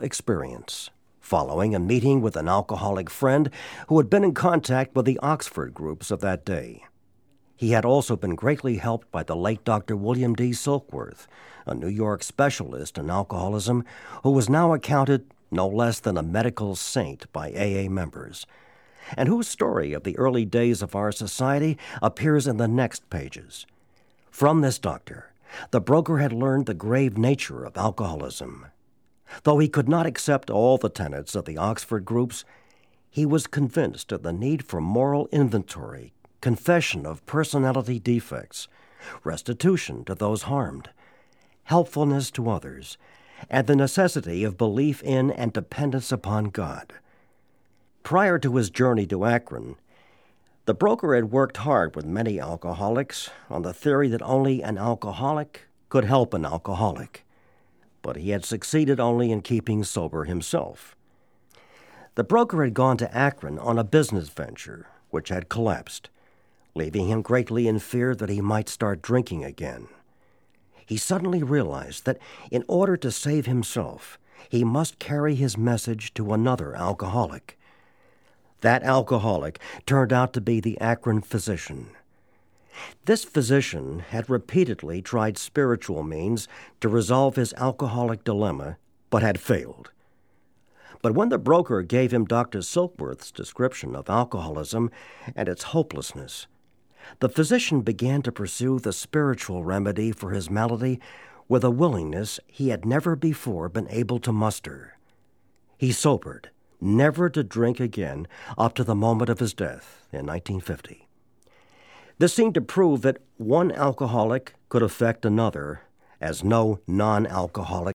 experience, following a meeting with an alcoholic friend who had been in contact with the Oxford groups of that day. He had also been greatly helped by the late Dr. William D. Silkworth, a New York specialist in alcoholism who was now accounted no less than a medical saint by AA members, and whose story of the early days of our society appears in the next pages. From this doctor, the broker had learned the grave nature of alcoholism. Though he could not accept all the tenets of the Oxford groups, he was convinced of the need for moral inventory, confession of personality defects, restitution to those harmed, helpfulness to others, and the necessity of belief in and dependence upon God. Prior to his journey to Akron, the broker had worked hard with many alcoholics on the theory that only an alcoholic could help an alcoholic, but he had succeeded only in keeping sober himself. The broker had gone to Akron on a business venture which had collapsed, leaving him greatly in fear that he might start drinking again. He suddenly realized that in order to save himself, he must carry his message to another alcoholic. That alcoholic turned out to be the Akron physician. This physician had repeatedly tried spiritual means to resolve his alcoholic dilemma, but had failed. But when the broker gave him Dr. Silkworth's description of alcoholism and its hopelessness, the physician began to pursue the spiritual remedy for his malady with a willingness he had never before been able to muster. He sobered, never to drink again, up to the moment of his death in 1950. This seemed to prove that one alcoholic could affect another, as no non-alcoholic